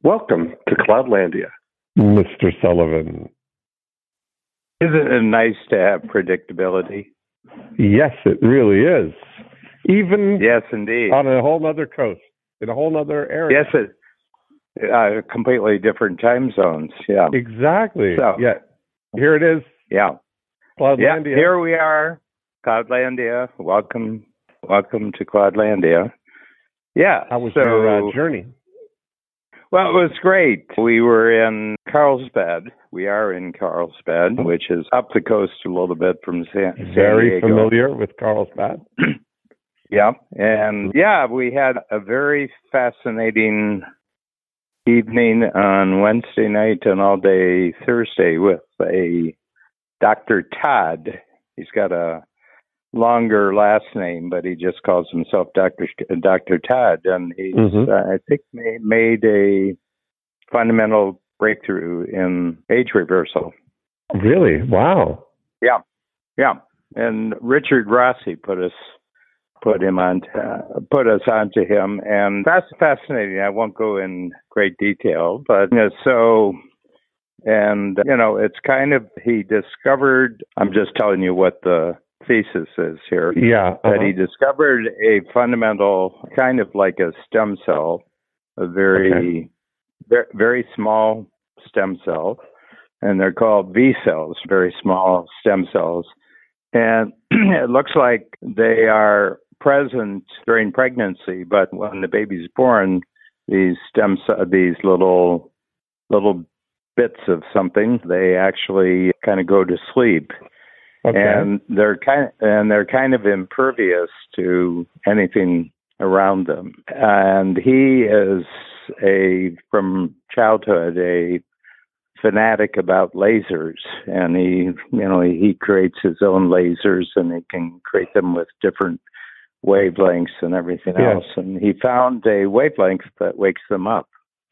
Welcome to Cloudlandia. Mr. Sullivan. Isn't it nice to have predictability? Yes, it really is. Even Yes, indeed. on a whole other coast, in a whole other area. Yes, completely different time zones. Yeah. Exactly. So, yeah. Here it is. Yeah. Cloudlandia. Yeah, here we are, Cloudlandia. Welcome to Cloudlandia. Yeah. How was your journey? Well, it was great. We were in Carlsbad. We are in Carlsbad, which is up the coast a little bit from San Diego. Very familiar with Carlsbad. Yeah. And we had a very fascinating evening on Wednesday night and all day Thursday with a Dr. Todd. He's got a longer last name, but he just calls himself Dr. Todd, and he's I think made a fundamental breakthrough in age reversal. Really? Wow. Yeah. And Richard Rossi put us onto him, and that's fascinating. I won't go in great detail, but it's kind of, he discovered, I'm just telling you what the thesis is here. Yeah. That he discovered a fundamental, kind of like a stem cell, a very small stem cell, and they're called V cells, very small stem cells. And it looks like they are present during pregnancy, but when the baby's born, these these little bits of something, they actually kind of go to sleep. Okay. And they're kind of impervious to anything around them. And he is from childhood a fanatic about lasers, and he creates his own lasers, and he can create them with different wavelengths and everything else. And he found a wavelength that wakes them up.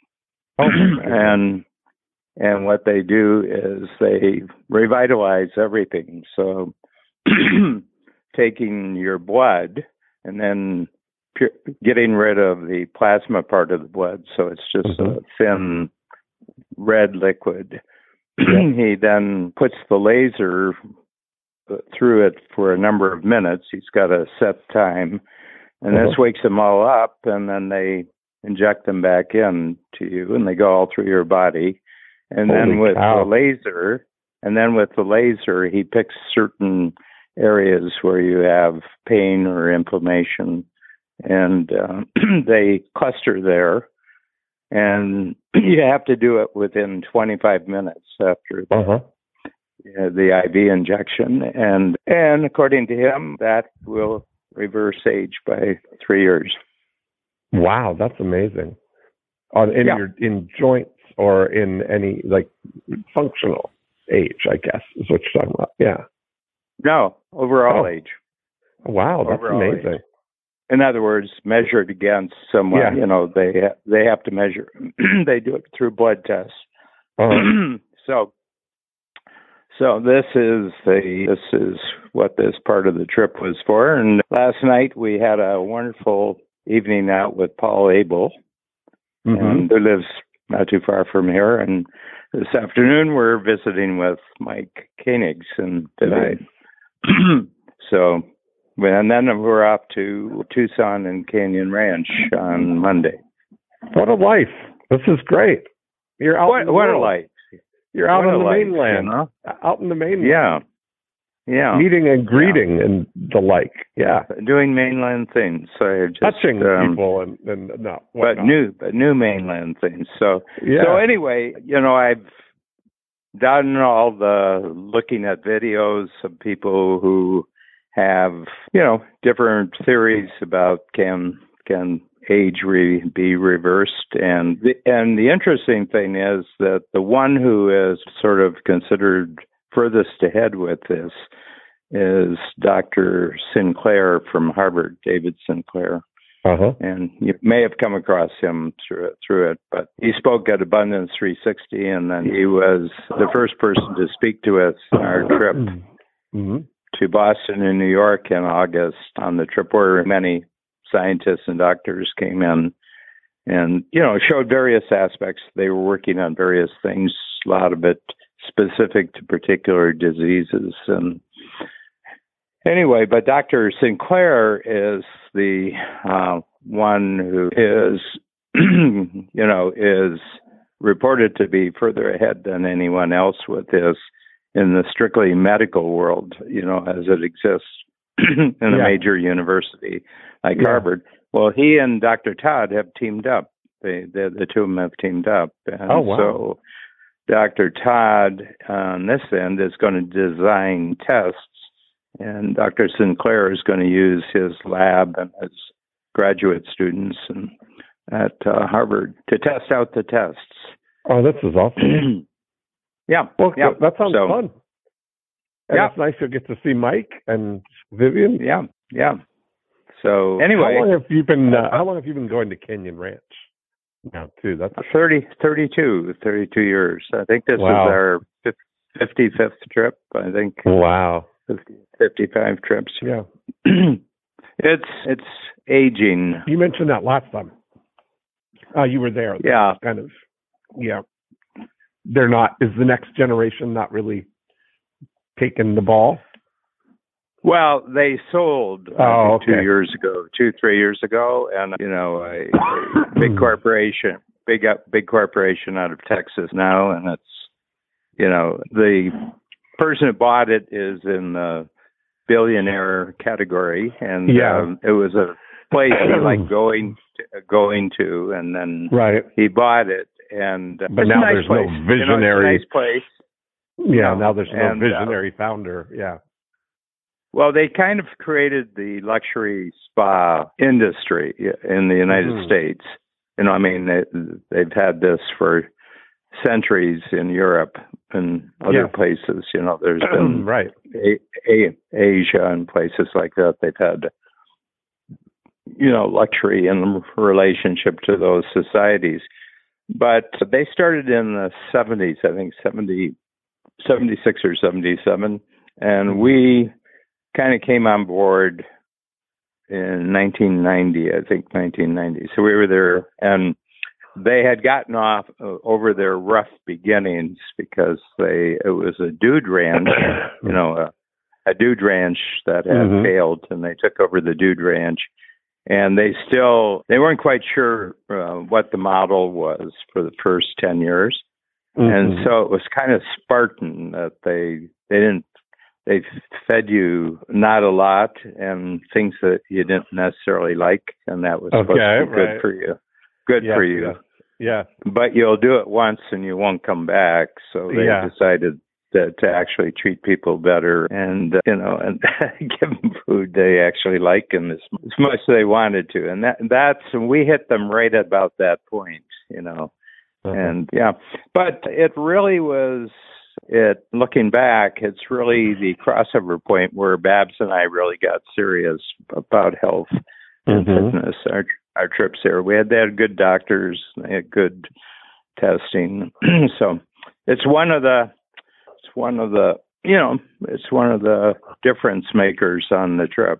And what they do is they revitalize everything. So taking your blood and then getting rid of the plasma part of the blood, so it's just a thin red liquid. He then puts the laser through it for a number of minutes. He's got a set time. And this wakes them all up, and then they inject them back in to you, and they go all through your body. And then with the laser, he picks certain areas where you have pain or inflammation, and they cluster there. And you have to do it within 25 minutes after the IV injection. And according to him, that will reverse age by 3 years. Wow, that's amazing. In joints or in any like functional age, I guess is what you're talking about. Yeah. No, overall age. Wow, that's amazing. Age. In other words, measured against someone. Yeah. They have to measure. They do it through blood tests. So this is what this part of the trip was for. And last night we had a wonderful evening out with Paul Abel, and who lives not too far from here. And this afternoon we're visiting with Mike Koenigs and tonight. And then we're off to Tucson and Canyon Ranch on Monday. What a life! This is great. You're out. What a life! You're out on the mainland. Out in the mainland. Yeah. Meeting and greeting and the like. Yeah. Doing mainland things. So just touching people and new mainland things. So anyway, I've done all the looking at videos of people who have, different theories about can age be reversed. And the interesting thing is that the one who is sort of considered furthest ahead with this is Dr. Sinclair from Harvard, David Sinclair. And you may have come across him through it, but he spoke at Abundance 360, and then he was the first person to speak to us on our trip to Boston and New York in August, on the trip where many scientists and doctors came in and showed various aspects. They were working on various things, a lot of it specific to particular diseases. And anyway, but Dr. Sinclair is the one who is, is reported to be further ahead than anyone else with this in the strictly medical world, as it exists in a major university like Harvard. Well, he and Dr. Todd have teamed up. The two of them have teamed up. And so Dr. Todd on this end is going to design tests, and Dr. Sinclair is going to use his lab and his graduate students at Harvard to test out the tests. Oh, this is awesome. Well, that sounds fun. And it's nice to get to see Mike and Vivian. Yeah. So anyway, how long have you been going to Canyon Ranch now? Too. That's 32 years. I think this is our 55th trip. I think. Wow. 55 trips. Yeah. It's aging. You mentioned that last time. You were there. Yeah. Kind of. Yeah. They're not. Is the next generation not really taking the ball? Well, they sold 2 years ago, 3 years ago, and a big corporation, big corporation out of Texas now, and it's the person who bought it is in the billionaire category, and it was a place he liked going to, and then he bought it, and but now there's no visionary. It's a nice place. Yeah, now there's no visionary founder. Yeah. Well, they kind of created the luxury spa industry in the United States. They've had this for centuries in Europe and other places. There's been Asia and places like that. They've had, luxury in relationship to those societies. But they started in the 70s, I think 76 or 77, and we kind of came on board in 1990, I think 1990. So we were there, and they had gotten off over their rough beginnings because it was a dude ranch, a dude ranch that had failed, and they took over the dude ranch. And they weren't quite sure what the model was for the first 10 years. And so it was kind of Spartan that they fed you not a lot and things that you didn't necessarily like, and that was supposed to be good for you. Good for you. Yeah. But you'll do it once and you won't come back. So they decided to actually treat people better and give them food they actually like and as much as they wanted to. And we hit them right about that point, And but it really was looking back, it's really the crossover point where Babs and I really got serious about health and fitness. Our trips there, they had good doctors, they had good testing. So it's one of the difference makers on the trip.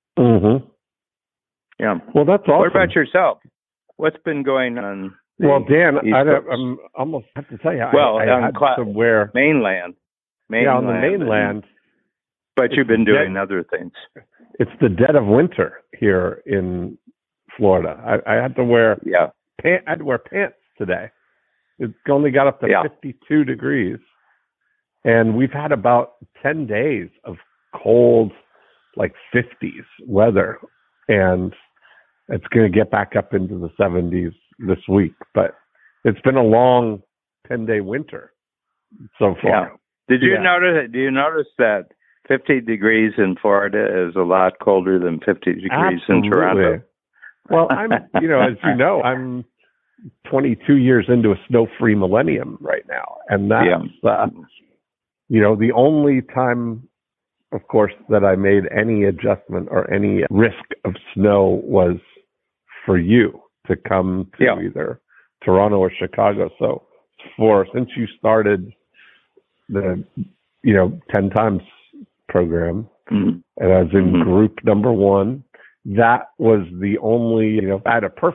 Yeah. Well, that's awesome. What about yourself? What's been going on? Well, Dan, I'm almost have to tell you. I had somewhere mainland. Yeah, on the mainland. But you've been doing other things. It's the dead of winter here in Florida. I had to wear pants today. It only got up to 52 degrees, and we've had about 10 days of cold, like 50s weather, and it's going to get back up into the 70s this week. But it's been a long 10-day winter so far. Yeah. Do you notice that 50 degrees in Florida is a lot colder than 50 degrees in Toronto? Well, I'm, as you know, I'm 22 years into a snow-free millennium right now. And that's, the only time, of course, that I made any adjustment or any risk of snow was for you to come to either Toronto or Chicago. So since you started the, 10 times program, and I was in group number 1, that was the only, I had a perfect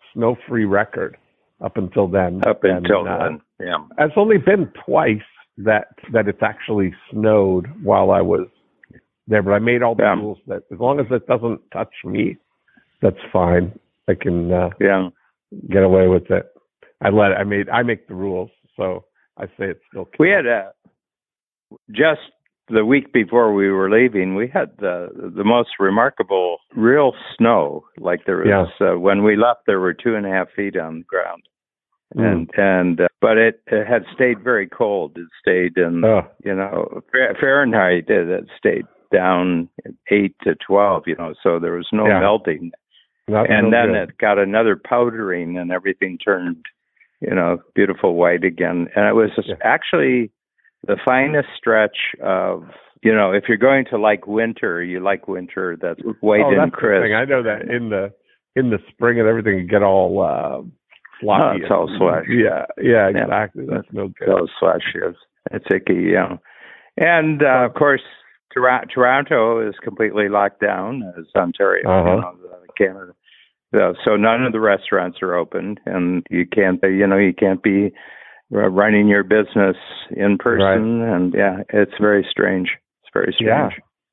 snow-free record up until then. Then, yeah. It's only been twice that it's actually snowed while I was there, but I made all the rules that as long as it doesn't touch me, that's fine. I can get away with it. I make the rules, so I say it's still. We had just the week before we were leaving, we had the most remarkable real snow. Like there was when we left, there were 2.5 feet on the ground, but it had stayed very cold. It stayed in Fahrenheit. It stayed down 8 to 12. So there was no melting. And then it got another powdering, and everything turned, beautiful white again. And it was actually the finest stretch of, if you're going to like winter, you like winter that's white and crisp. I know that in the spring and everything, you get all sloppy. It's all slushy. Yeah, exactly. That's no good. It's all slushy. It's icky, And, of course, Toronto is completely locked down, as Ontario, Canada. So none of the restaurants are open, and you can't be running your business in person, and it's very strange. It's very strange.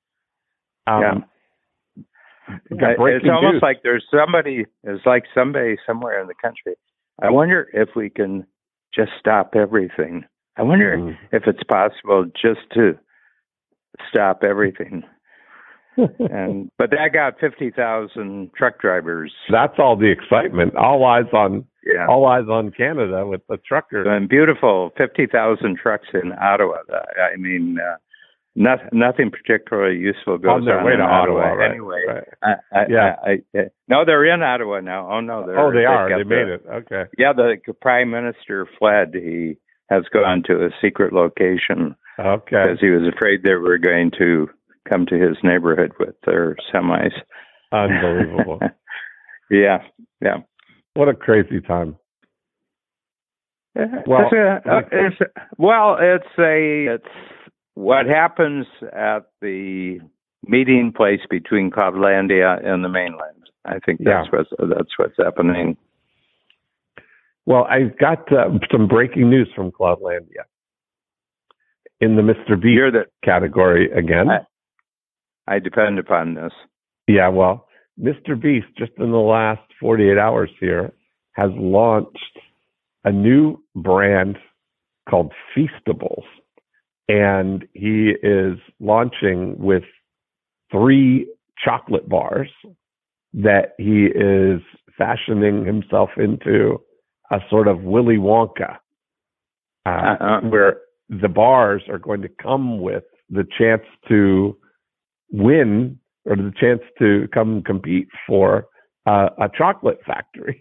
It's almost like there's somebody somewhere in the country. I wonder if we can just stop everything. I wonder if it's possible just to stop everything. But that got 50,000 truck drivers. That's all the excitement. All eyes on Canada with the truckers. And beautiful 50,000 trucks in Ottawa. I mean, nothing particularly useful goes on their way to Ottawa. Right? Anyway, right. No, they're in Ottawa now. Oh no, they are. They made it. Okay. Yeah, the Prime Minister fled. He has gone to a secret location. Okay. Because he was afraid they were going to come to his neighborhood with their semis. Unbelievable. Yeah. What a crazy time. Well, it's what happens at the meeting place between Cloudlandia and the mainland. I think that's what's happening. Well, I've got some breaking news from Cloudlandia in the Mr. Beast category again. I depend upon this. Yeah, well, Mr. Beast, just in the last 48 hours here, has launched a new brand called Feastables. And he is launching with 3 chocolate bars that he is fashioning himself into a sort of Willy Wonka, where the bars are going to come with the chance to win or the chance to come compete for a chocolate factory.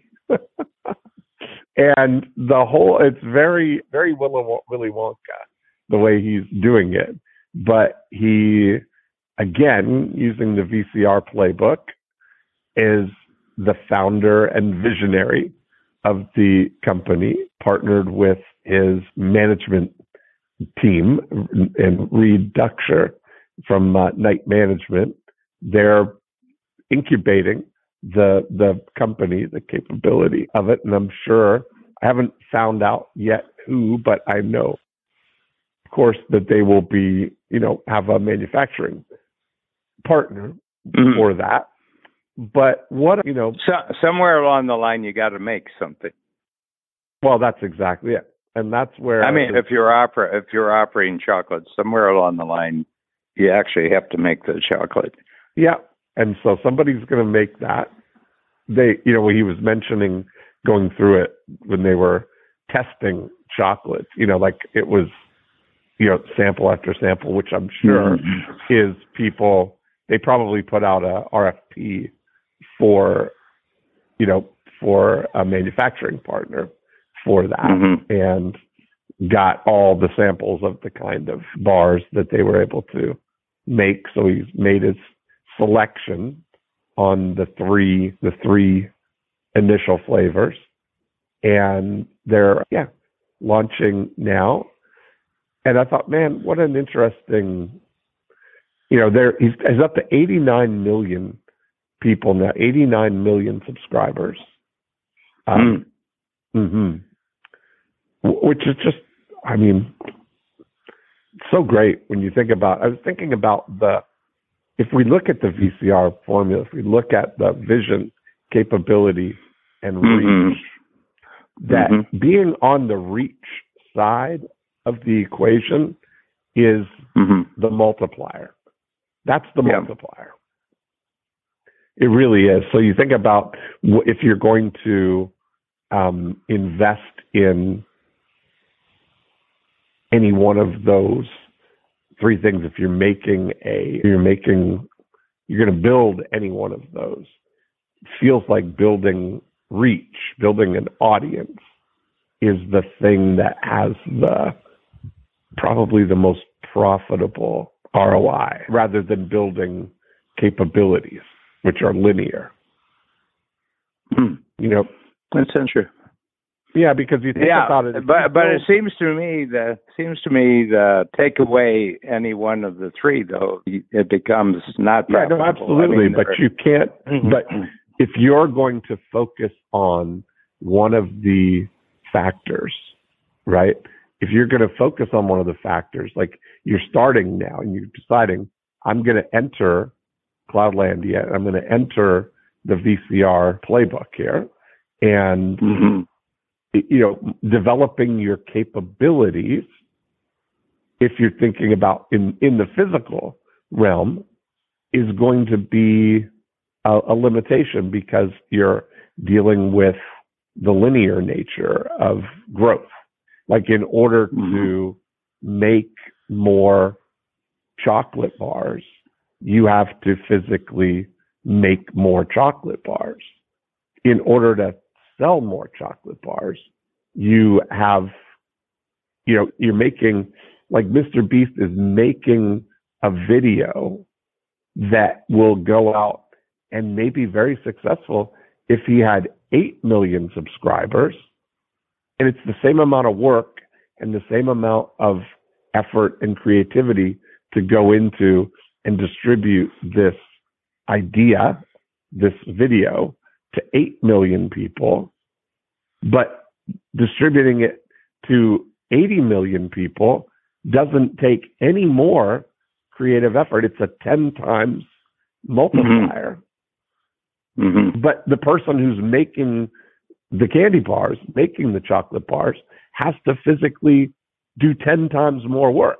And it's very, very Willy Wonka, the way he's doing it. But he, again, using the VCR playbook, is the founder and visionary of the company, partnered with his management team and Reed Ducksher from Night Management. They're incubating the company, the capability of it, and I'm sure, I haven't found out yet who, but I know, of course, that they will be, have a manufacturing partner for that. But somewhere along the line, you got to make something. Well, that's exactly it, and that's where if you're operating chocolate, somewhere along the line, you actually have to make the chocolate. Yeah, and so somebody's going to make that. He was mentioning going through it when they were testing chocolates. Like it was, sample after sample, which I'm sure is people. They probably put out a RFP for a manufacturing partner for that, and got all the samples of the kind of bars that they were able to make. So he's made his selection on the three initial flavors, and they're launching now. And I thought, man, what an interesting. He's up to 89 million people now, 89 million subscribers Which is just, I mean, so great when you think about. I was thinking about if we look at the VCR formula, if we look at the vision, capability, and reach, that being on the reach side of the equation is the multiplier. That's the multiplier. It really is. So you think about if you're going to invest in any one of those three things, if you're going to build any one of those, it feels like building reach, building an audience is the thing that has probably the most profitable ROI rather than building capabilities, which are linear. You know, that's true. Yeah, because you think about it. But it seems to me that take away any one of the three, though, it becomes not profitable. Yeah, no, absolutely. But you can't. But if you're going to focus on one of the factors, right? If you're going to focus on one of the factors, like you're starting now and you're deciding, I'm going to enter Cloudlandia, I'm going to enter the VCR playbook here, and you know, developing your capabilities, if you're thinking about in the physical realm, is going to be a limitation because you're dealing with the linear nature of growth. Like in order to make more chocolate bars, you have to physically make more chocolate bars. In order to sell more chocolate bars, you have, you know, you're making, like Mr. Beast is making a video that will go out and may be very successful if he had 8 million subscribers, and it's the same amount of work and the same amount of effort and creativity to go into and distribute this idea, this video, to 8 million people, but distributing it to 80 million people doesn't take any more creative effort. It's a 10 times multiplier. But the person who's making the candy bars, making the chocolate bars, has to physically do 10 times more work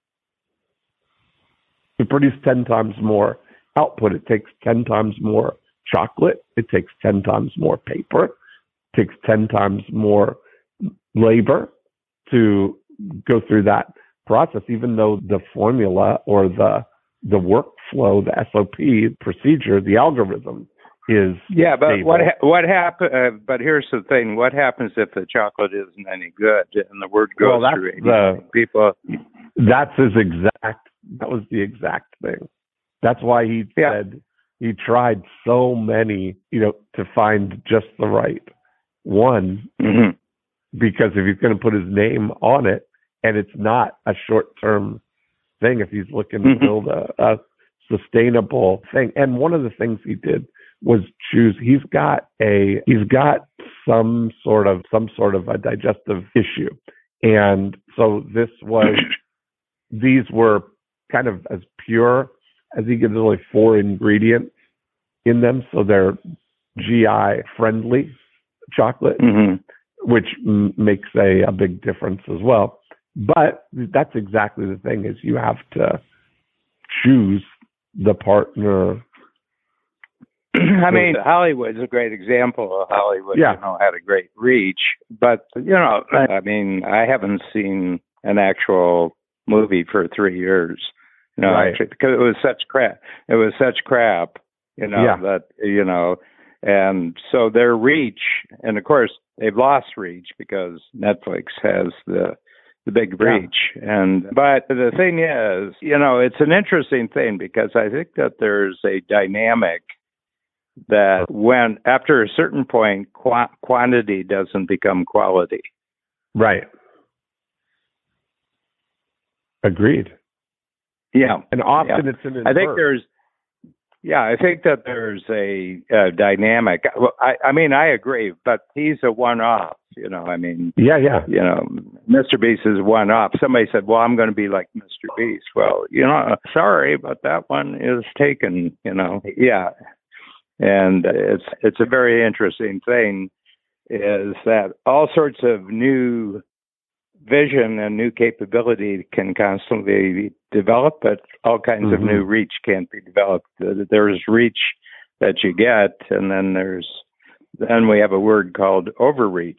to produce 10 times more output. It takes 10 times more chocolate. It takes 10 times more paper. It takes 10 times more labor to go through that process, even though the formula or the workflow, the SOP procedure, the algorithm is but stable. what happen? But here's the thing: what happens if the chocolate isn't any good and the word goes through people? That was the exact thing. That's why he said he tried so many, you know, to find just the right one. Because if he's going to put his name on it, and it's not a short-term thing, if he's looking to build a sustainable thing. And one of the things he did was choose. He's got some sort of a digestive issue, and so these were kind of as pure as he could. There's only 4 ingredients in them, so they're GI friendly chocolate, which makes a big difference as well. But that's exactly the thing, is you have to choose the partner. I mean, Hollywood's a great example of Hollywood, you know, had a great reach. But, you know, I mean, I haven't seen an actual movie for 3 years, you know, actually, because it was such crap. You know, that, you know, and so their reach, and of course they've lost reach because Netflix has the big reach. But the thing is, you know, it's an interesting thing because I think that there's a dynamic that when after a certain point, quantity doesn't become quality. Right. Agreed. Yeah. And often it's an I think there's Yeah, I think that there's a dynamic. Well, I mean, I agree, but he's a one-off. Yeah. Mr. Beast is one-off. Somebody said, "Well, I'm going to be like Mr. Beast." Well, sorry, but that one is taken. Yeah, and it's a very interesting thing. Is that all sorts of new vision and new capability can constantly be developed, but all kinds of new reach can't be developed. There's reach that you get, and then we have a word called overreach.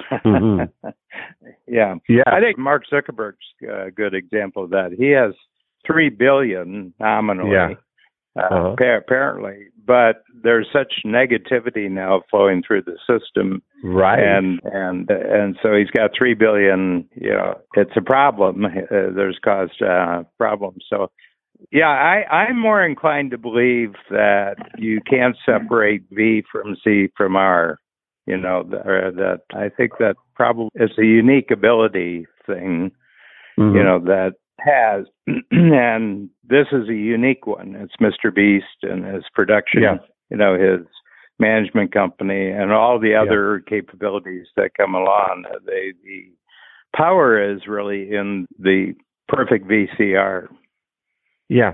Yeah. I think Mark Zuckerberg's a good example of that. He has $3 billion nominally, apparently, but there's such negativity now flowing through the system. Right. And so he's got $3 billion. It's a problem. There's caused problems. So, yeah, I'm more inclined to believe that you can't separate V from C from R. That I think that probably is a unique ability thing. That has, and this is a unique one. It's Mr. Beast and his production. His management company and all the other capabilities that come along. The power is really in the perfect VCR. Yeah.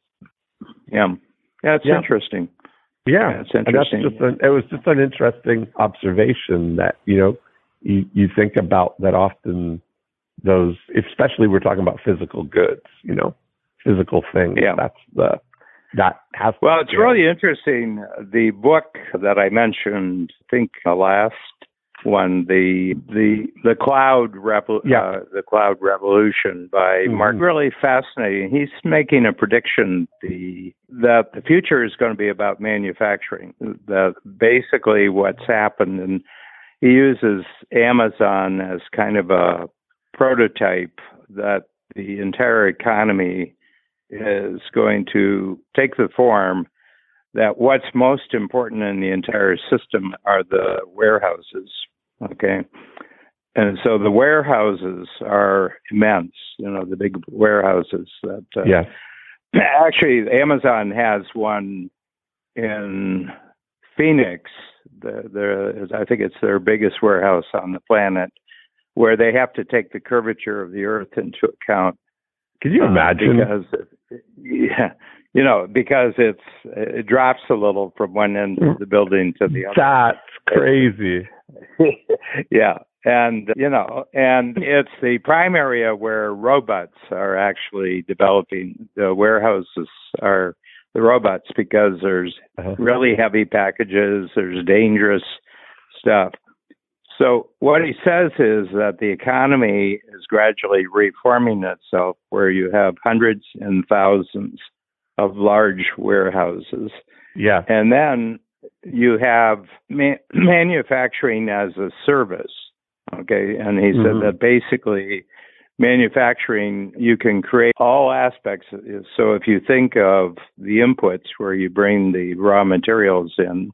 It's interesting. Yeah, it's interesting. It was just an interesting observation that you think about that often. Those, especially we're talking about physical goods, physical things. Yeah, Well, it's really interesting. The book that I mentioned, I think the last one, the cloud the cloud revolution by Mark, really fascinating. He's making a prediction that the future is going to be about manufacturing. That basically what's happened, and he uses Amazon as kind of a prototype that the entire economy is going to take the form that what's most important in the entire system are the warehouses. Okay. And so the warehouses are immense, the big warehouses that, actually Amazon has one in Phoenix. I think it's their biggest warehouse on the planet, where they have to take the curvature of the earth into account. Can you imagine? Because it drops a little from one end of the building to the other. That's crazy. Yeah. And it's the prime area where robots are actually developing. The warehouses are the robots because there's really heavy packages, there's dangerous stuff. So what he says is that the economy is gradually reforming itself, where you have hundreds and thousands of large warehouses. Yeah. And then you have manufacturing as a service. Okay. And he said that basically manufacturing, you can create all aspects. So if you think of the inputs where you bring the raw materials in,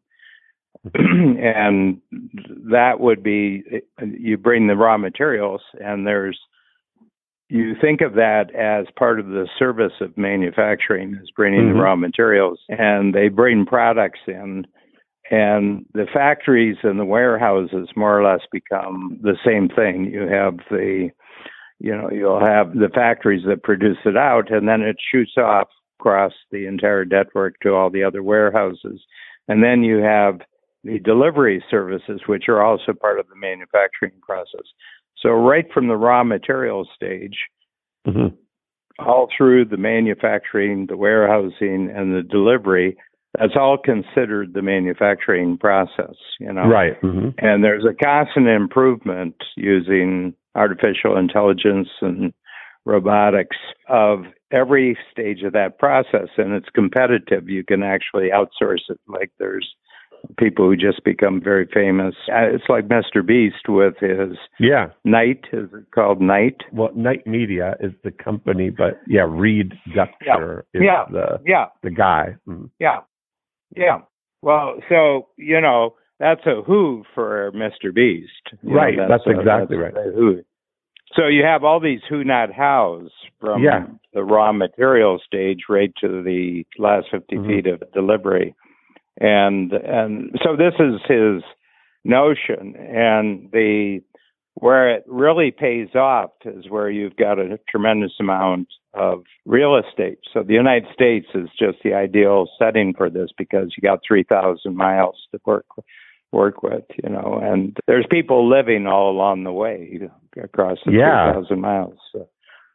and that would be, you bring the raw materials, and you think of that as part of the service of manufacturing, is bringing the raw materials, and they bring products in, and the factories and the warehouses more or less become the same thing. You have you'll have the factories that produce it out, and then it shoots off across the entire network to all the other warehouses, and then you have the delivery services, which are also part of the manufacturing process. So right from the raw material stage, all through the manufacturing, the warehousing, and the delivery, that's all considered the manufacturing process, Right. And there's a constant improvement using artificial intelligence and robotics of every stage of that process, and it's competitive. You can actually outsource it. Like there's people who just become very famous. It's like Mr. Beast with his Knight. Is it called Knight? Well, Knight Media is the company, but Reed Dutcher is the guy. Yeah. Well, so that's a who for Mr. Beast. Right. That's exactly right. Who. So you have all these who not hows from the raw material stage right to the last 50 feet of delivery. And so this is his notion. And where it really pays off is where you've got a tremendous amount of real estate. So the United States is just the ideal setting for this because you got 3,000 miles to work with, and there's people living all along the way across the 3,000 miles. So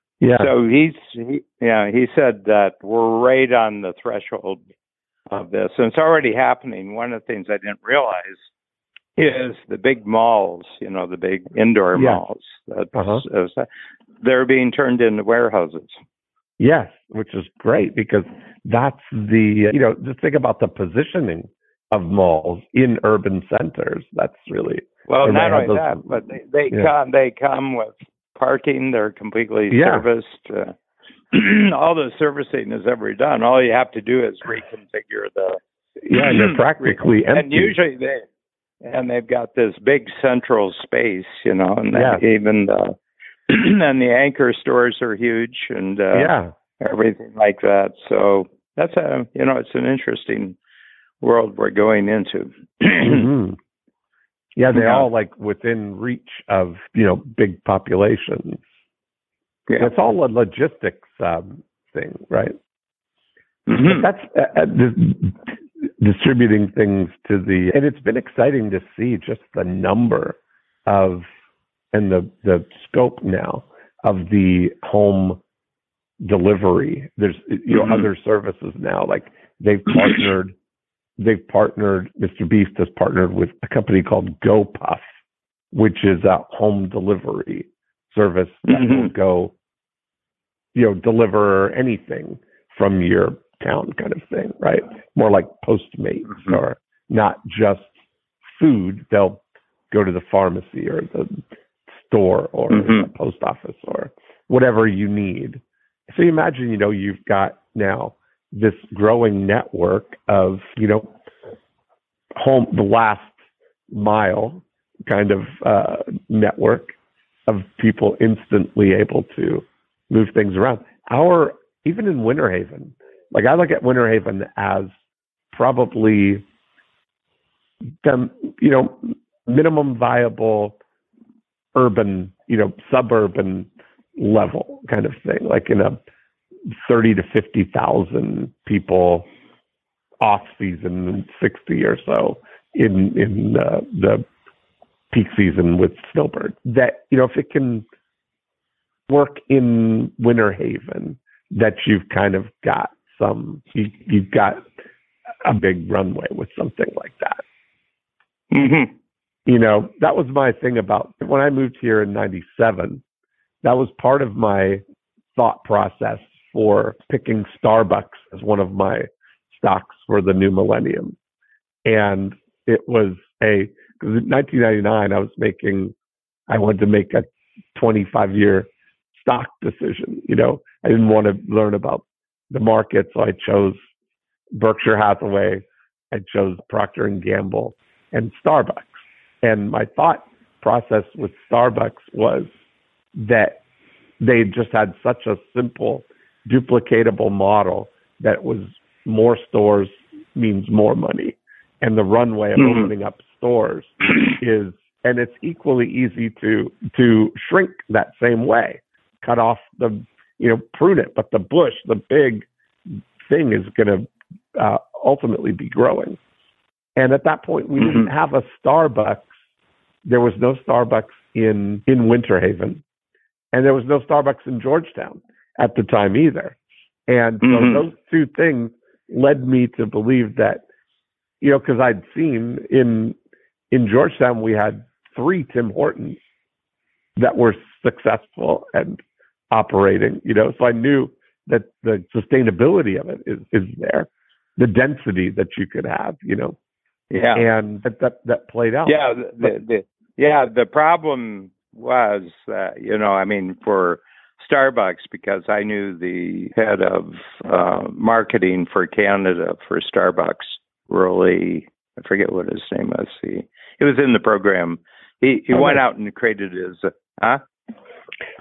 he said that we're right on the threshold of this, and it's already happening. One of the things I didn't realize is the big malls, the big indoor malls, they're being turned into warehouses. Yes, which is great because that's just think about the positioning of malls in urban centers. That's really not only that, but they come with parking. They're completely serviced. All the servicing is ever done. All you have to do is reconfigure the. And they're practically empty. And usually they've got this big central space, and even and the anchor stores are huge and everything like that. So that's it's an interesting world we're going into. Yeah, they're all like within reach of big populations. Yeah, it's all a logistics thing, right? But that's distributing things to and it's been exciting to see just the number of and the scope now of the home delivery. There's other services now, like they've partnered. Mr. Beast has partnered with a company called GoPuff, which is a home delivery service that will go, deliver anything from your town, kind of thing, right? More like Postmates, or not just food. They'll go to the pharmacy or the store or the post office or whatever you need. So you imagine, you've got now this growing network of, home, the last mile kind of network of people instantly able to move things around. Even in Winter Haven, like I look at Winter Haven as probably the, minimum viable urban, suburban level kind of thing, like in a 30 to 50,000 people off season, 60 or so in the peak season with snowbird. That, if it can work in Winter Haven, that you've kind of got you've got a big runway with something like that. That was my thing about when I moved here in 97. That was part of my thought process for picking Starbucks as one of my stocks for the new millennium. And it was because in 1999, I wanted to make a 25-year stock decision. I didn't want to learn about the market, so I chose Berkshire Hathaway, I chose Procter & Gamble, and Starbucks. And my thought process with Starbucks was that they just had such a simple, duplicatable model that was more stores means more money. And the runway of opening up stores and it's equally easy to shrink that same way. Cut off prune it, but the bush, the big thing is going to ultimately be growing. And at that point, we didn't have a Starbucks. There was no Starbucks in Winter Haven, and there was no Starbucks in Georgetown at the time either. And so those two things led me to believe that, because I'd seen in Georgetown, we had 3 Tim Hortons that were successful and operating, so I knew that the sustainability of it is there, the density that you could have, and that played out. The problem was that, for Starbucks, because I knew the head of marketing for Canada for Starbucks, really, I forget what his name was. He was in the program. He went out and created his,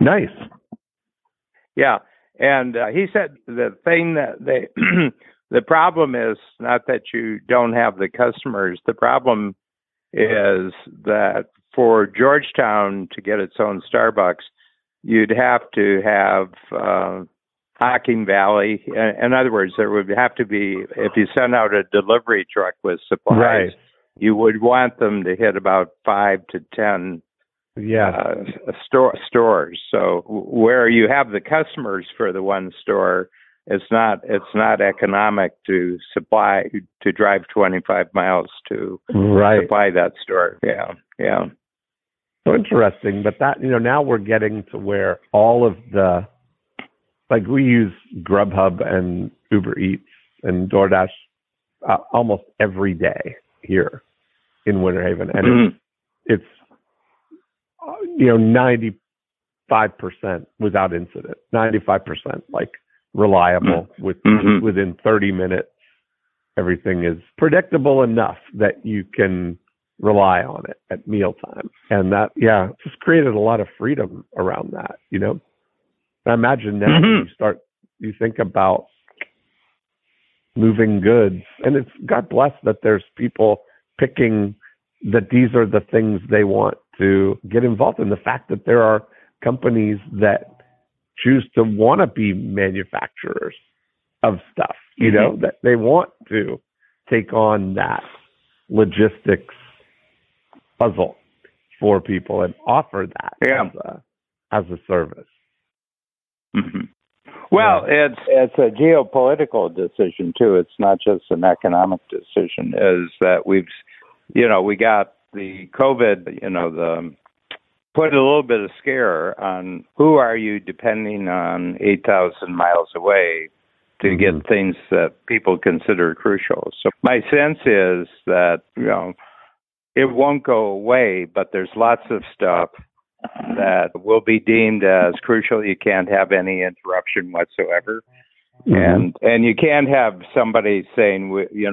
Nice. Yeah. And he said the thing that they, the problem is not that you don't have the customers. The problem is that for Georgetown to get its own Starbucks, you'd have to have Hocking Valley. In other words, there would have to be, if you send out a delivery truck with supplies, right, you would want them to hit about 5 to 10 stores. So where you have the customers for the one store, it's not economic to drive 25 miles to supply that store. Yeah. So interesting, but that, now we're getting to where all of the, like, we use Grubhub and Uber Eats and DoorDash almost every day here in Winter Haven, and it's 95% without incident, 95% like reliable within 30 minutes. Everything is predictable enough that you can rely on it at mealtime. And that, just created a lot of freedom around that, I imagine now you think about moving goods, and it's God bless that there's people picking that these are the things they want to get involved in. The fact that there are companies that choose to want to be manufacturers of stuff, that they want to take on that logistics puzzle for people and offer that as a service. Well, it's a geopolitical decision too. It's not just an economic decision. Is that we got the COVID, put a little bit of scare on who are you depending on 8,000 miles away to get things that people consider crucial. So my sense is that, it won't go away, but there's lots of stuff that will be deemed as crucial. You can't have any interruption whatsoever. And you can't have somebody saying,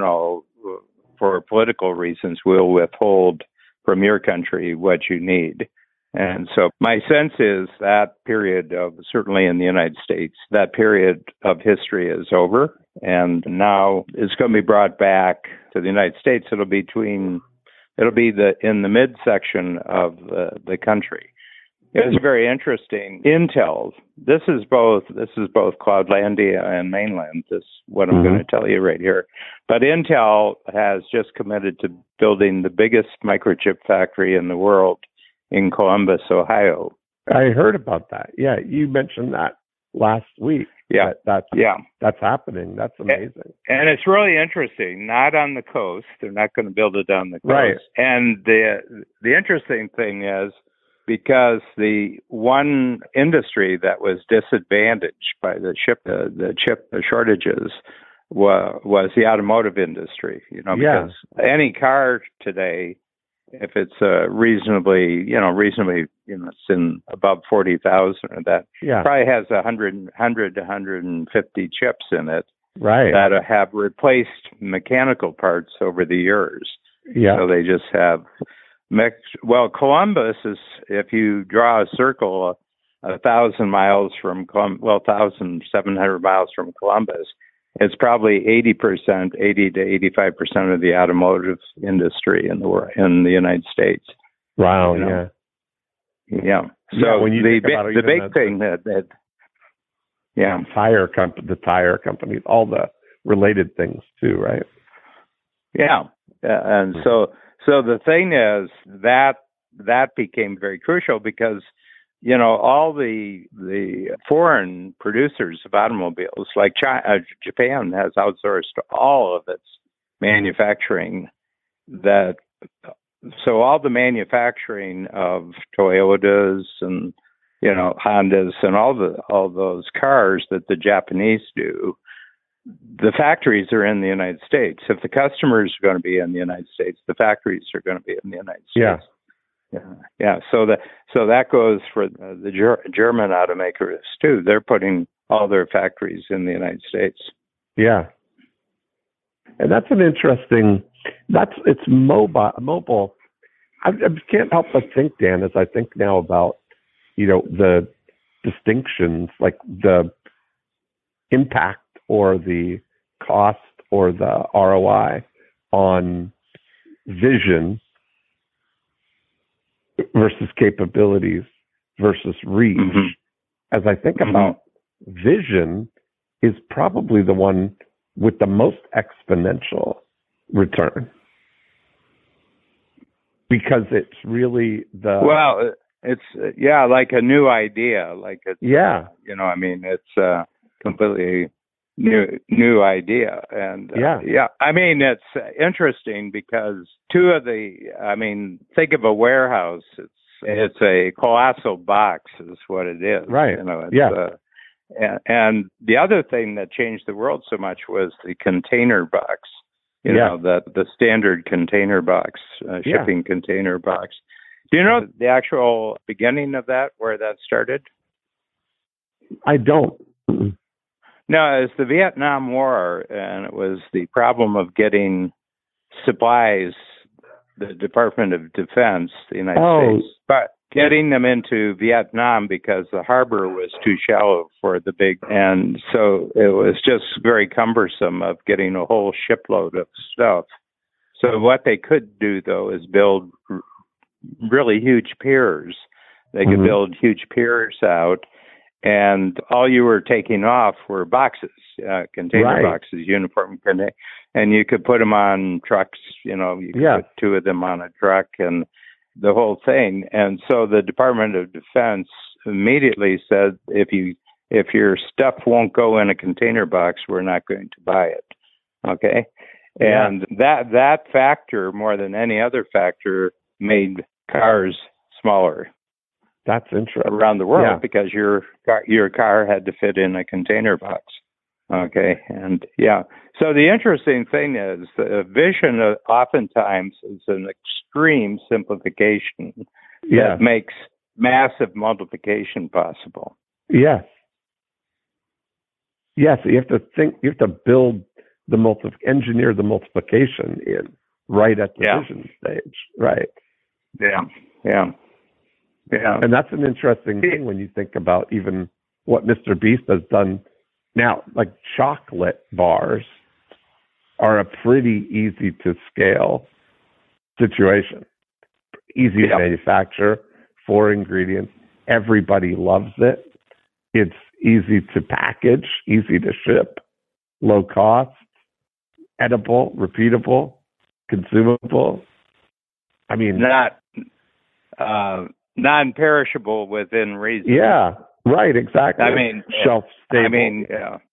for political reasons, we'll withhold from your country what you need. And so my sense is that period of, certainly in the United States, that period of history is over. And now it's going to be brought back to the United States. It'll be in the midsection of the country. It's very interesting. Intel, this is both Cloudlandia and mainland. This is what I'm going to tell you right here. But Intel has just committed to building the biggest microchip factory in the world in Columbus, Ohio. I heard about that. Yeah, you mentioned that last week. Yeah, that's happening. That's amazing. And it's really interesting. Not on the coast. They're not going to build it on the coast. Right. And the interesting thing is, because the one industry that was disadvantaged by the chip shortages was the automotive industry. Because any car today, if it's reasonably, it's in above 40,000, or that probably has 100 to 150 chips in it, that have replaced mechanical parts over the years. So they just have mixed. Well, Columbus is, if you draw a circle 1,000 miles from 1,700 miles from Columbus, it's probably 80 to 85% of the automotive industry in the United States. Wow. Yeah. So when you think about the big thing that the tire companies, all the related things too, right? Yeah. And so the thing is that became very crucial because, all the foreign producers of automobiles, like Japan has outsourced all of its manufacturing. So all the manufacturing of Toyotas and, Hondas and all those cars that the Japanese do, the factories are in the United States. If the customers are going to be in the United States, the factories are going to be in the United States. Yeah. So that goes for the German automakers too. They're putting all their factories in the United States. Yeah. And that's an interesting. It's mobile. I can't help but think, Dan, as I think now about the distinctions, like the impact or the cost or the ROI on vision versus capabilities versus reach. As I think about vision is probably the one with the most exponential return, because it's really it's like a new idea, like it's I mean, it's a completely new idea. And I mean, it's interesting because think of a warehouse. It's a colossal box is what it is. Right. And the other thing that changed the world so much was the container box. You know, the standard container box, shipping container box. Do you know the actual beginning of that, where that started? I don't. No, it's the Vietnam War, and it was the problem of getting supplies, the Department of Defense, the United States, but getting them into Vietnam because the harbor was too shallow for the big, and so it was just very cumbersome of getting a whole shipload of stuff. So what they could do, though, is build really huge piers. They could build huge piers out, and all you were taking off were boxes, container boxes, uniform container, and you could put them on trucks. You could put two of them on a truck and the whole thing. And so the Department of Defense immediately said, if your stuff won't go in a container box, we're not going to buy it. Okay. Yeah. And that factor, more than any other factor, made cars smaller. That's interesting. Around the world, because your car had to fit in a container box. Okay. And so the interesting thing is the vision oftentimes is an extreme simplification that makes massive multiplication possible. Yes. Yes. You have to build engineer the multiplication in right at the vision stage. Right. Yeah. Yeah. Yeah. And that's an interesting thing when you think about even what Mr. Beast has done now. Like chocolate bars are a pretty easy to scale situation. Easy to manufacture, 4 ingredients. Everybody loves it. It's easy to package, easy to ship, low cost, edible, repeatable, consumable. I mean, non-perishable within reason. Yeah, right, exactly. I mean, shelf stable. I mean,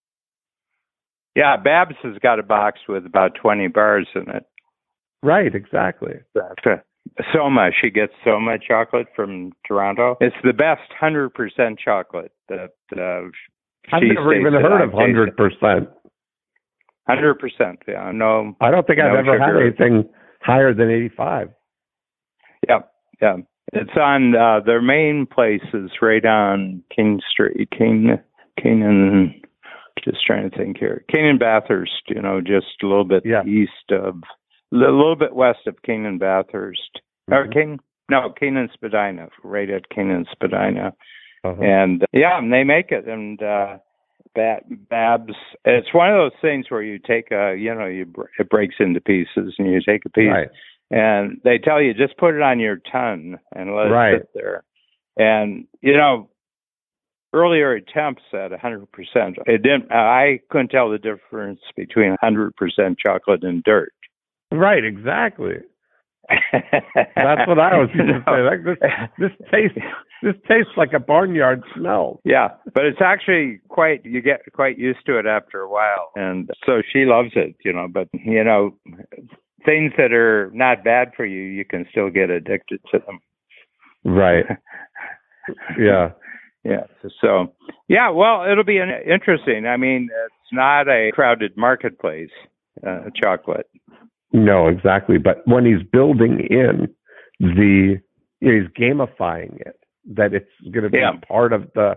Babs has got a box with about 20 bars in it. Right, exactly. Soma, she gets Soma chocolate from Toronto. It's the best 100% chocolate that I've never even heard of 100%. 100%, yeah. No, I don't think I've ever had anything higher than 85. Yeah. It's on their main place is right on King Street, King and just trying to think here. King and Bathurst, just a little bit east of, a little bit west of King and Bathurst. Or King and Spadina, right at King and Spadina. And and they make it. And Babs, it's one of those things where you take it breaks into pieces, and you take a piece. Right. And they tell you just put it on your tongue and let it sit there. And earlier attempts at 100%, it didn't. I couldn't tell the difference between 100% chocolate and dirt. Right, exactly. That's what I was going to say. Like this tastes like a barnyard smell. Yeah, but it's actually you get quite used to it after a while, and so she loves it. But things that are not bad for you, you can still get addicted to them. Right. Yeah. Yeah. So, well, it'll be interesting. I mean, it's not a crowded marketplace, chocolate. No, exactly. But when he's building in he's gamifying it, that it's going to be part of the,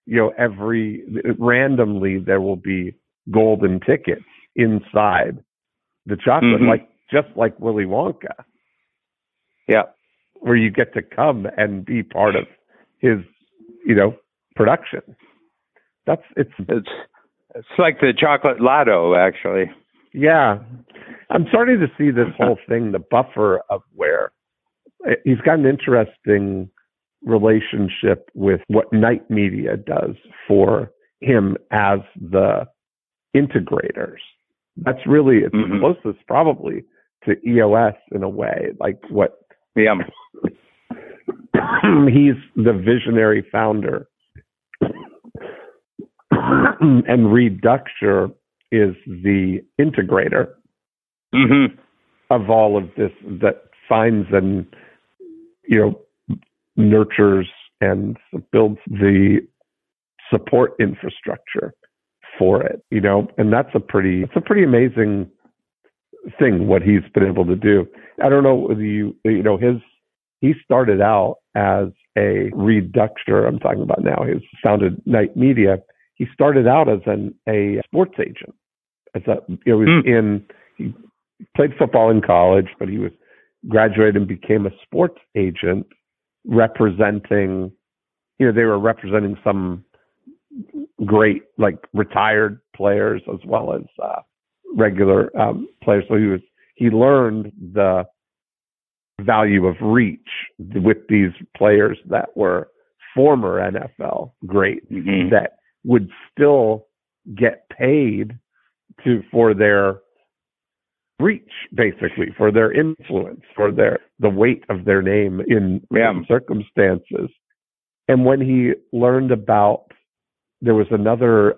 randomly there will be golden tickets inside the chocolate, just like Willy Wonka. Yeah. Where you get to come and be part of his, production. It's like the chocolate lotto, actually. Yeah. I'm starting to see this whole thing, the buffer of where he's got an interesting relationship with what Knight Media does for him as the integrators. That's really, it's the closest probably to EOS in a way, like what. Yeah. He's the visionary founder. And Reed Ducksher is the integrator of all of this, that finds and, nurtures and builds the support infrastructure for it, and that's a pretty amazing thing, what he's been able to do. I don't know whether he started out as a Reed Ducksher, I'm talking about now, he's founded Knight Media. He started out as a sports agent. He played football in college, but he was graduated and became a sports agent representing, they were representing some great, like, retired players as well as regular players. So he learned the value of reach with these players that were former NFL greats that would still get paid for their reach, basically, for their influence, for the weight of their name in circumstances. And when he learned about, there was another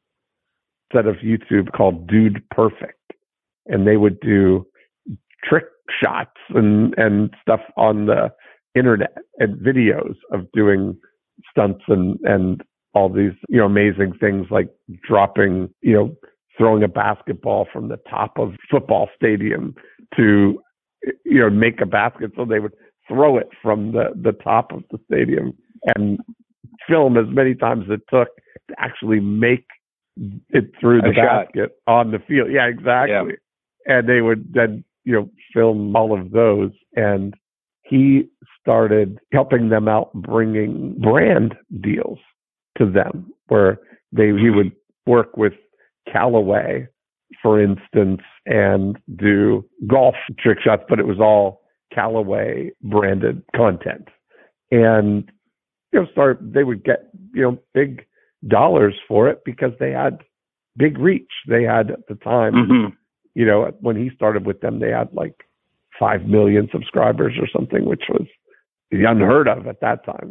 set of YouTube called Dude Perfect, and they would do trick shots and stuff on the internet and videos of doing stunts and all these, amazing things like dropping, throwing a basketball from the top of football stadium to, make a basket. So they would throw it from the top of the stadium and film as many times as it took to actually make it through the basket on the field. Yeah, exactly. Yeah. And they would then, film all of those. And he started helping them out, bringing brand deals to them, where he would work with Callaway, for instance, and do golf trick shots, but it was all Callaway branded content. And they would get big dollars for it because they had big reach. They had, at the time, when he started with them, they had like 5 million subscribers or something, which was unheard of at that time,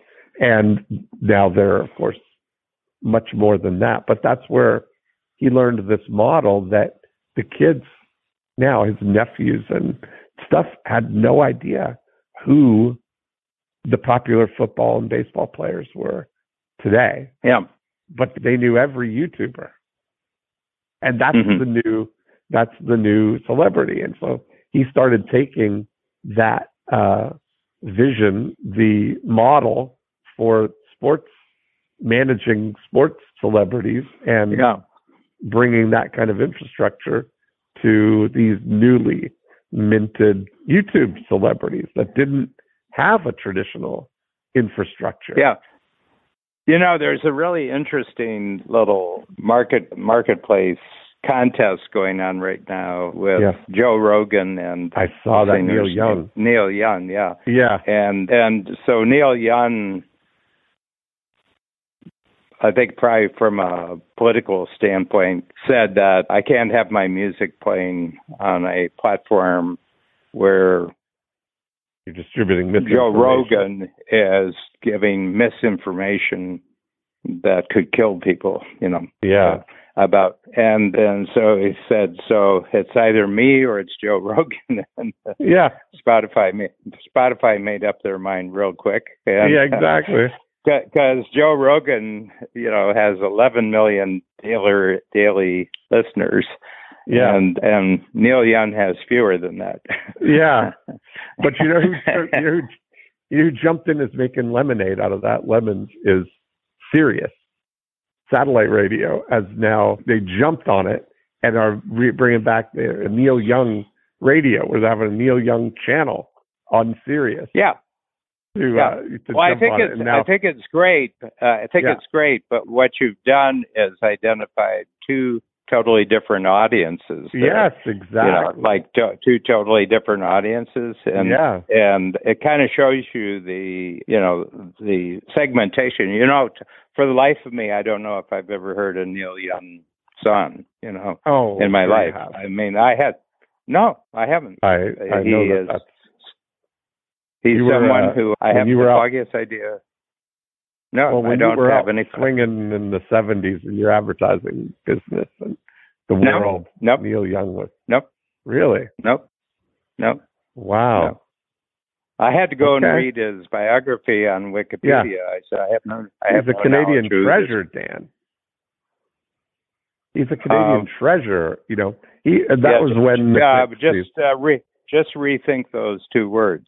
and now they're, of course, much more than that. But that's where he learned this model that the kids now, his nephews and stuff, had no idea who the popular football and baseball players were today. Yeah. But they knew every YouTuber. And that's the new celebrity. And so he started taking that vision, the model for managing sports celebrities, and bringing that kind of infrastructure to these newly minted YouTube celebrities that didn't have a traditional infrastructure. Yeah. There's a really interesting little marketplace contest going on right now with Joe Rogan and I saw that Neil Young. Neil Young, yeah. Yeah. And so Neil Young, I think probably from a political standpoint, said that I can't have my music playing on a platform where you're distributing misinformation. Joe Rogan is giving misinformation that could kill people, about. And then so he said, so it's either me or it's Joe Rogan. And Spotify made up their mind real quick. And, exactly. Because Joe Rogan, has 11 million daily listeners. Yeah. And Neil Young has fewer than that. Yeah. But who jumped in as making lemonade out of that lemons is Sirius satellite radio, as now they jumped on it and are bringing back the Neil Young radio. We're having a Neil Young channel on Sirius. Yeah. Well, I think it's great. It's great. But what you've done is identified two totally different audiences. Yes, exactly. Like two totally different audiences, and it kind of shows you the segmentation. For the life of me, I don't know if I've ever heard a Neil Young song. In my life. I mean, I haven't. I know that. He's someone who I have the foggiest idea. No, I don't have any. Swinging in the 70s in your advertising business and the world. Nope. Neil Young was. Nope. Really? Nope. Wow. Nope. I had to go and read his biography on Wikipedia. Yeah. I said, He's a Canadian treasure, Dan. He's a Canadian treasure. That was when. Just rethink those two words.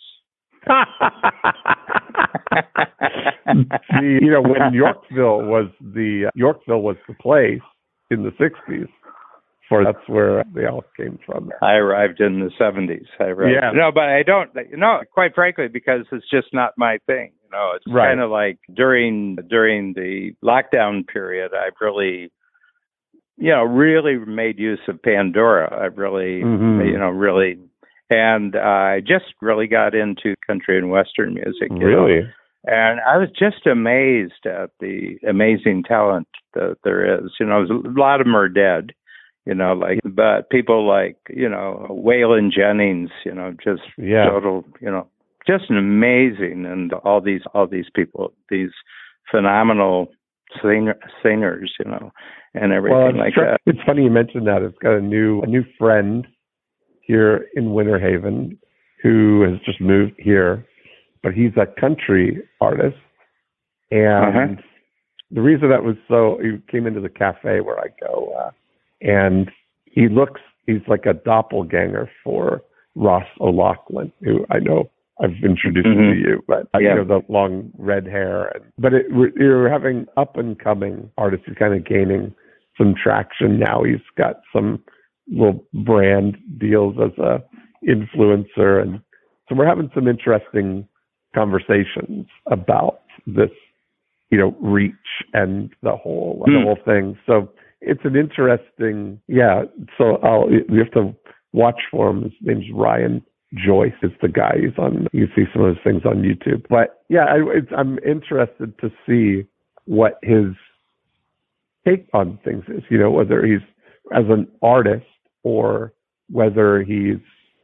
When Yorkville was the place in the 60s, that's where they all came from. I arrived in the 70s. No, but I don't. Quite frankly, because it's just not my thing. It's kind of like during the lockdown period, I've really, really made use of Pandora. I've really, really. And I just really got into country and Western music. Really? And I was just amazed at the amazing talent that there is. A lot of them are dead, but people like, Waylon Jennings, total, just an amazing, and all these people, these phenomenal singers, and everything that. It's funny you mentioned that. It's got a new friend here in Winter Haven who has just moved here, but he's a country artist. And the reason that was he came into the cafe where I go, and he's like a doppelganger for Ross O'Loughlin, who I know I've introduced to you, but the long red hair. But you're having up and coming artists who's kind of gaining some traction now. He's got some little brand deals as a influencer, and so we're having some interesting conversations about this, reach and the whole thing. So it's an interesting, So you have to watch for him. His name's Ryan Joyce. Is the guy. He's on. You see some of his things on YouTube. But I'm interested to see what his take on things is. Whether he's as an artist or whether he's,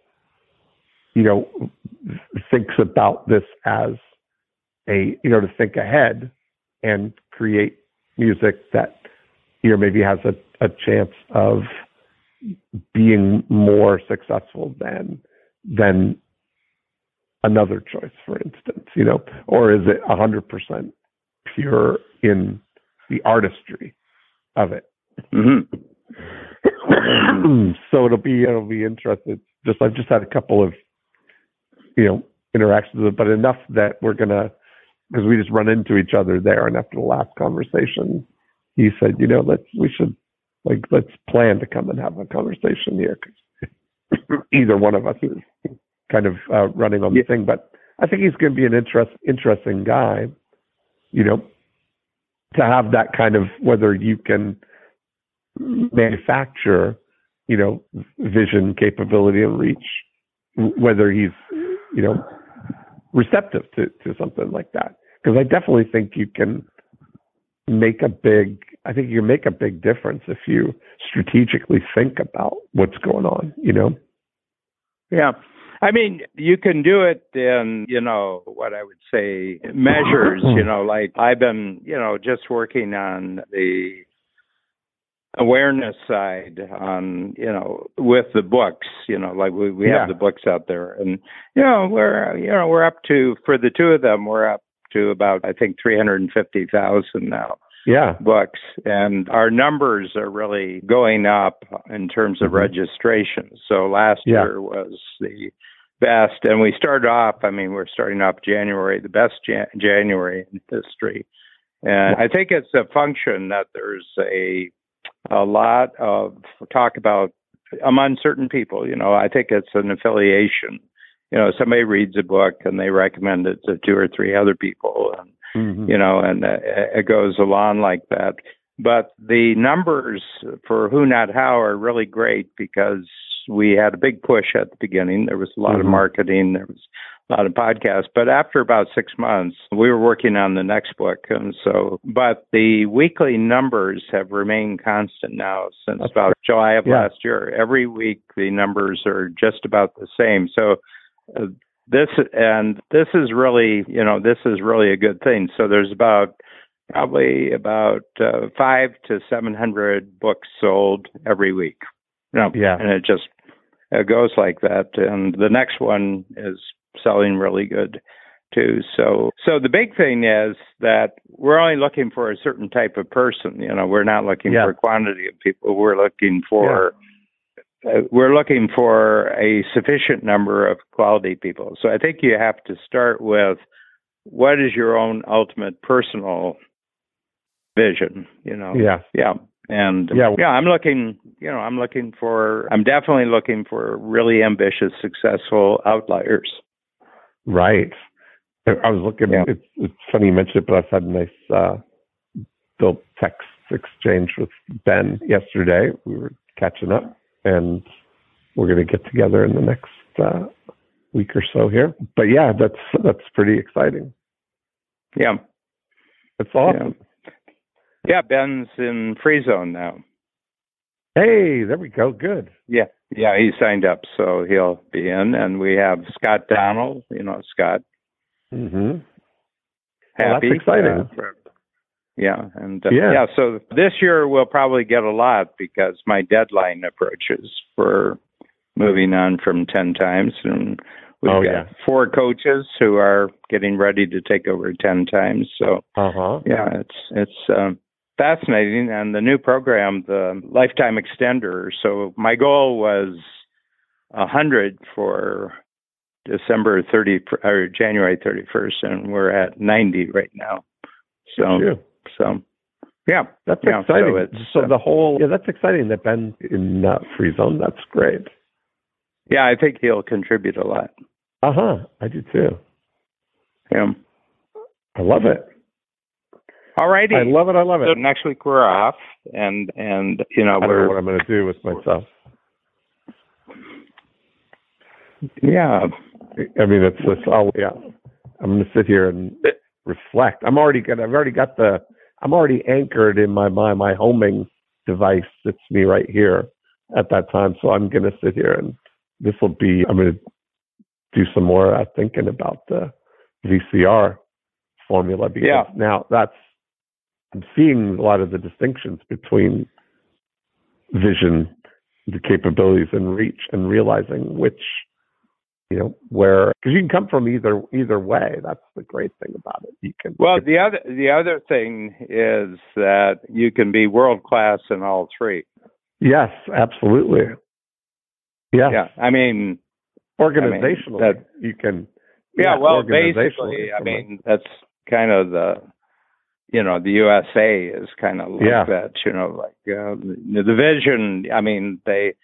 thinks about this as to think ahead and create music that, maybe has a chance of being more successful than another choice, for instance, or is it 100% pure in the artistry of it? So it'll be interesting. I've just had a couple of interactions with it, but enough that we're gonna, because we just run into each other there, and after the last conversation, he said, let's plan to come and have a conversation here, because either one of us is kind of running on the thing. But I think he's going to be an interesting guy, to have that kind of, whether you can manufacture, vision, capability, and reach, whether he's, receptive to something like that. Because I definitely think you can make a big difference if you strategically think about what's going on, Yeah. I mean, you can do it in, what I would say, measures, like I've been, just working on the awareness side on, with the books, like we have the books out there, and, we're up to, for the two of them, we're up to about, I think, 350,000 now. Yeah. Books. And our numbers are really going up in terms of registration. So last year was the best. And we started off, we're starting off January, the best January in history. And I think it's a function that there's a lot of talk about among certain people. I think it's an affiliation somebody reads a book and they recommend it to 2 or 3 other people, and and it goes along like that. But the numbers for Who Not How are really great because we had a big push at the beginning. There was a lot of marketing. There was a lot of podcasts. But after about 6 months, we were working on the next book. And but the weekly numbers have remained constant now since about July of last year. Every week, the numbers are just about the same. So this is really, this is really a good thing. So there's probably about 500 to 700 books sold every week. And it goes like that. And the next one is selling really good too. So the big thing is that we're only looking for a certain type of person. We're not looking for a quantity of people. We're looking for a sufficient number of quality people. So I think you have to start with what is your own ultimate personal vision, And I'm definitely looking for really ambitious, successful outliers. Right. I was looking, it's funny you mentioned it, but I've had a nice little text exchange with Ben yesterday. We were catching up, and we're going to get together in the next week or so here. But yeah, that's pretty exciting. Yeah. That's awesome. Yeah, Ben's in Free Zone now. Hey, there we go. Good. Yeah, he signed up, so he'll be in. And we have Scott Donnell, Scott. Mm-hmm. Happy. Well, that's exciting. So this year we'll probably get a lot because my deadline approaches for moving on from 10 times. And we've got 4 coaches who are getting ready to take over 10 times. So, it's fascinating. And the new program, the Lifetime Extender. So my goal was 100 for December 30 or January 31st, and we're at 90 right now. That's exciting. That's exciting that Ben's in Free Zone. That's great. Yeah, I think he'll contribute a lot. I do too. Yeah. I love it. All righty. I love it. So next week we're off, and I don't know what I'm going to do with myself. Yeah. I mean, it's just, I'm going to sit here and reflect. I'm already anchored in my mind. My homing device sits me right here at that time. So I'm going to sit here, and I'm going to do some more thinking about the VCR formula, because now I'm seeing a lot of the distinctions between vision, the capabilities, and reach, and realizing which, where, because you can come from either way. That's the great thing about it. You can. Well, the other thing is that you can be world class in all 3. Yes, absolutely. Yes. Yeah, I mean, organizationally, you can. Yeah, well, basically, I mean, that's kind of the USA is kind of like that, the vision. I mean,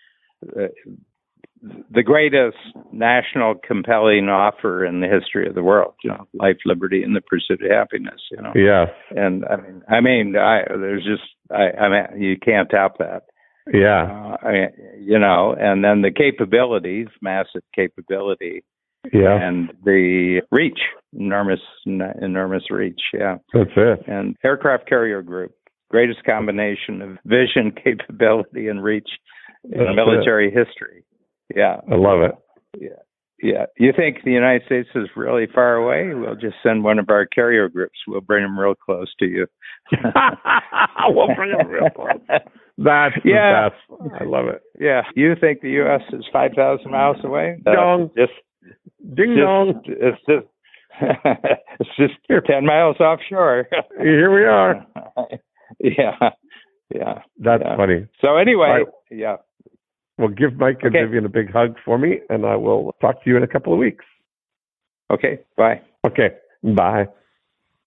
the greatest national compelling offer in the history of the world, life, liberty, and the pursuit of happiness, Yeah. And I mean, you can't top that. Yeah. And then the capabilities, massive capability. Yeah. And the reach, enormous reach. Yeah. That's it. And Aircraft Carrier Group, greatest combination of vision, capability, and reach in military history. Yeah. I love it. Yeah. Yeah. You think the United States is really far away? We'll just send one of our carrier groups. We'll bring them real close to you. We'll bring them real close. That's the best. I love it. Yeah. You think the U.S. is 5,000 miles away? Dong. Ding dong. It's just 10 miles offshore. Here we are. Yeah. That's funny. So anyway, Well, give Mike and Vivian a big hug for me, and I will talk to you in a couple of weeks. Okay, bye. Okay, bye.